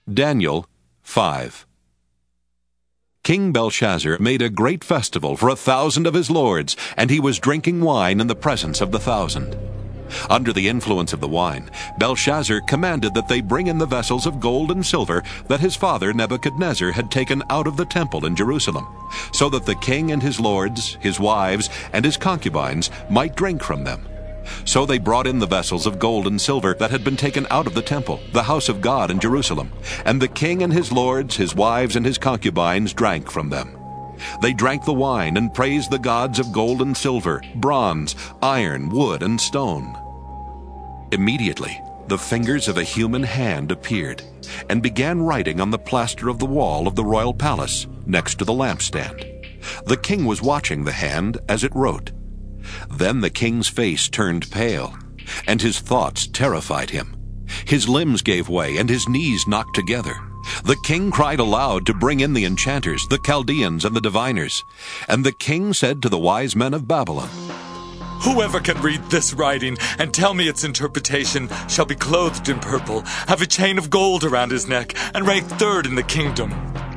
Daniel 5. King Belshazzar made a great festival for 1,000 of his lords, and he was drinking wine in the presence of the 1,000. Under the influence of the wine, Belshazzar commanded that they bring in the vessels of gold and silver that his father Nebuchadnezzar had taken out of the temple in Jerusalem, so that the king and his lords, his wives, and his concubines might drink from them. So they brought in the vessels of gold and silver that had been taken out of the temple, the house of God in Jerusalem, and the king and his lords, his wives, and his concubines drank from them. They drank the wine and praised the gods of gold and silver, bronze, iron, wood, and stone. Immediately, the fingers of a human hand appeared and began writing on the plaster of the wall of the royal palace next to the lampstand. The king was watching the hand as it wrote. Then the king's face turned pale, and his thoughts terrified him. His limbs gave way, and his knees knocked together. The king cried aloud to bring in the enchanters, the Chaldeans, and the diviners. And the king said to the wise men of Babylon, "Whoever can read this writing and tell me its interpretation shall be clothed in purple, have a chain of gold around his neck, and rank third in the kingdom."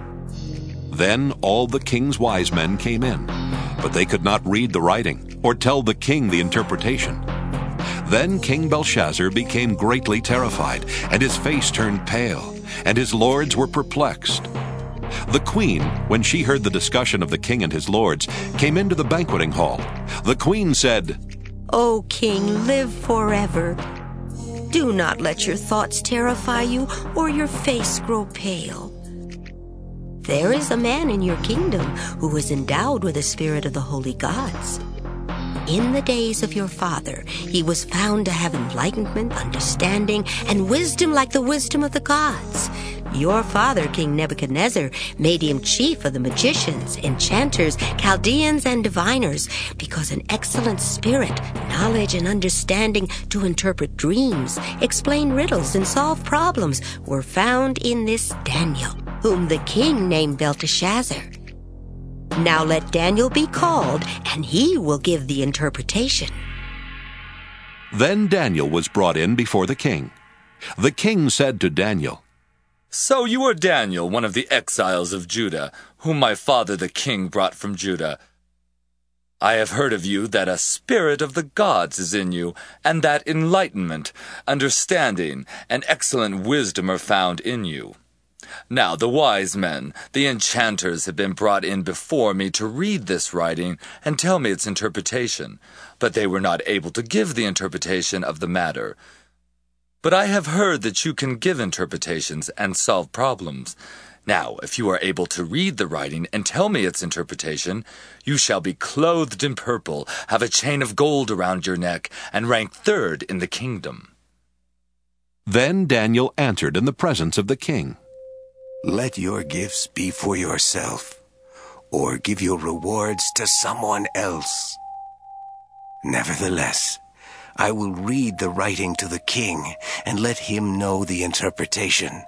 Then all the king's wise men came in, but they could not read the writing or tell the king the interpretation. Then King Belshazzar became greatly terrified, and his face turned pale, and his lords were perplexed. The queen, when she heard the discussion of the king and his lords, came into the banqueting hall. The queen said, "O king, live forever. Do not let your thoughts terrify you or your face grow pale. There is a man in your kingdom who is endowed with the spirit of the holy gods. In the days of your father, he was found to have enlightenment, understanding, and wisdom like the wisdom of the gods. Your father, King Nebuchadnezzar, made him chief of the magicians, enchanters, Chaldeans, and diviners, because an excellent spirit, knowledge, and understanding to interpret dreams, explain riddles, and solve problems were found in this Daniel, whom the king named Belteshazzar. Now let Daniel be called, and he will give the interpretation." Then Daniel was brought in before the king. The king said to Daniel, "So you are Daniel, one of the exiles of Judah, whom my father the king brought from Judah. I have heard of you that a spirit of the gods is in you, and that enlightenment, understanding, and excellent wisdom are found in you. Now the wise men, the enchanters, have been brought in before me to read this writing and tell me its interpretation, but they were not able to give the interpretation of the matter. But I have heard that you can give interpretations and solve problems. Now, if you are able to read the writing and tell me its interpretation, you shall be clothed in purple, have a chain of gold around your neck, and rank third in the kingdom." Then Daniel answered in the presence of the king, "Let your gifts be for yourself, or give your rewards to someone else. Nevertheless, I will read the writing to the king and let him know the interpretation.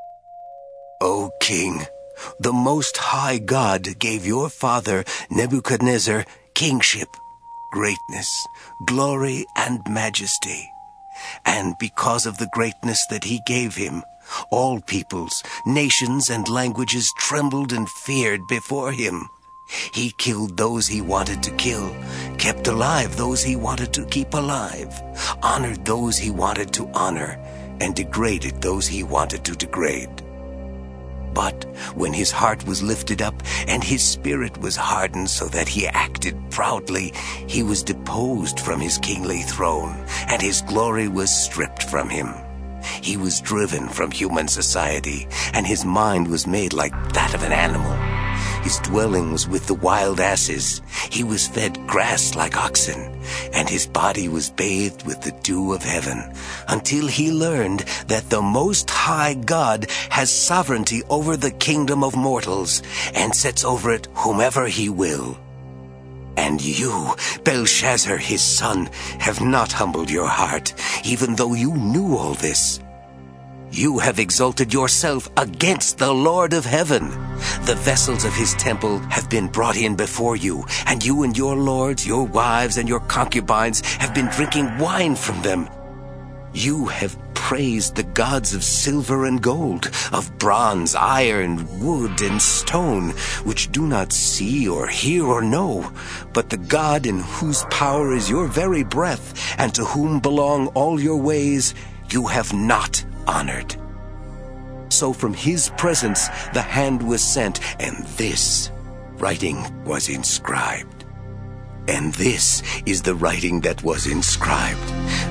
O king, the Most High God gave your father Nebuchadnezzar kingship, greatness, glory, and majesty. And because of the greatness that he gave him, all peoples, nations, and languages trembled and feared before him. He killed those he wanted to kill, kept alive those he wanted to keep alive, honored those he wanted to honor, and degraded those he wanted to degrade. But when his heart was lifted up and his spirit was hardened so that he acted proudly, he was deposed from his kingly throne, and his glory was stripped from him. He was driven from human society, and his mind was made like that of an animal. His dwelling was with the wild asses. He was fed grass like oxen, and his body was bathed with the dew of heaven, until he learned that the Most High God has sovereignty over the kingdom of mortals, and sets over it whomever he will. And you, Belshazzar, his son, have not humbled your heart, even though you knew all this. You have exalted yourself against the Lord of heaven. The vessels of his temple have been brought in before you, and you and your lords, your wives, and your concubines have been drinking wine from them. You have praised the gods of silver and gold, of bronze, iron, wood, and stone, which do not see or hear or know, but the God in whose power is your very breath, and to whom belong all your ways, you have not honored. So from his presence the hand was sent, and this writing was inscribed. And this is the writing that was inscribed: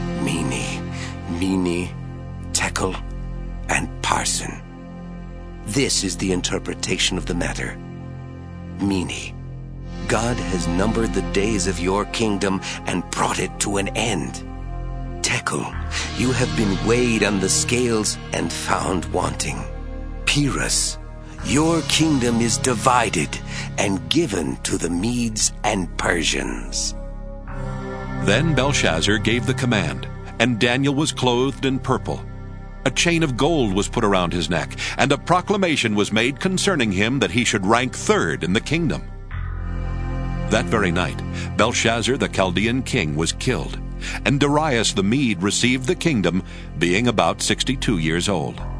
Mene, Tekel, and Parsin. This is the interpretation of the matter. Mene, God has numbered the days of your kingdom and brought it to an end. Tekel, you have been weighed on the scales and found wanting. Pyrrhus, your kingdom is divided and given to the Medes and Persians. Then Belshazzar gave the command, and Daniel was clothed in purple. A chain of gold was put around his neck, and a proclamation was made concerning him that he should rank third in the kingdom. That very night, Belshazzar the Chaldean king was killed, and Darius the Mede received the kingdom, being about 62 years old.